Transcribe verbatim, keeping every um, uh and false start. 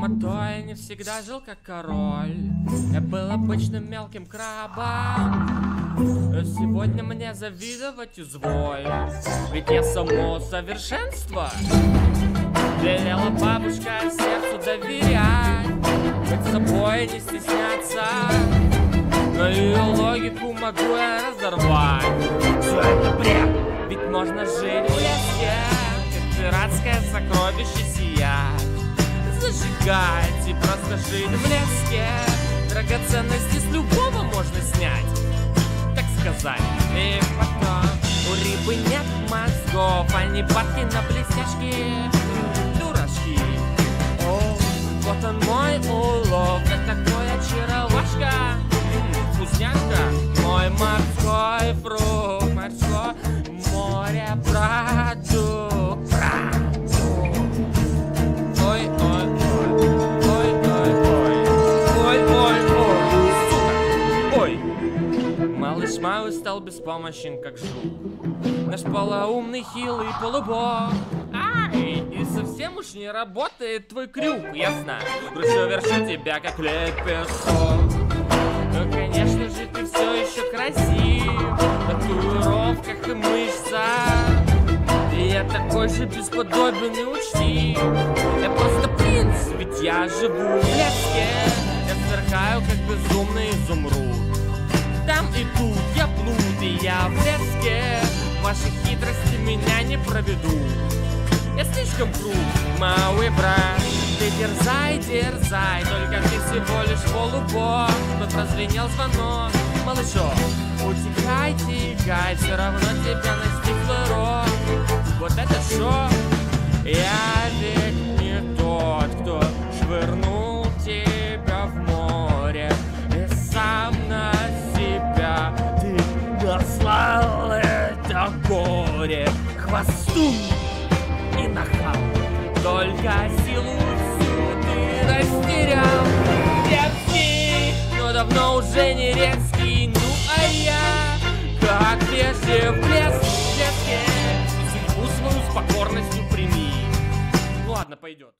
Хромотой не всегда жил как король. Я был обычным мелким крабом. Сегодня мне завидовать изволь, ведь я само совершенство. Велела бабушка сердцу доверять, быть собой не стесняться. Но ее логику могу я разорвать. Все это бред, ведь можно жить в леске, как пиратское сокровище сиять. Зажигать и просто жить в леске. Драгоценности с любого можно снять, так сказать. И потом у рыбы нет мозгов, они падки на блестяшки. Дурашки. О, вот он мой улов, как такой очаровашка. М-м, вкусняшка. Мой морской фрукт, морской море продукт, продукт. Ой, ой, ой, ой, ой, ой, ой, ой, ой, сука, ой. Малыш мой стал беспомощен, как жук. Наш полоумный хилый полубог. Ай, и совсем уж не работает твой крюк, я знаю. Рушу вершу тебя, как лепесток. Ну, конечно же, ты все еще красив, в татуировках и мышцах. И я такой же бесподобен и учтив. Я просто принц, ведь я живу в леске. Я сверкаю, как безумный изумруд. Там и тут я плут, и я в леске. Ваши хитрости меня не проведут. Я слишком крут, малый брат. Ты дерзай, дерзай, только ты всего лишь полубог. Тут прозвенел звонок, малышок. Утекай, текай, все равно тебя настиг рок. Вот это шок. Я ведь не тот, кто швырнул тебя в море. И сам на себя ты наслал это горе. Хвостун и нахал, только силу всю ты растерял. Детский, но давно уже не резкий. Ну а я, как прежде в лес, в леске, судьбу свою с покорностью прими. Ну ладно, пойдет.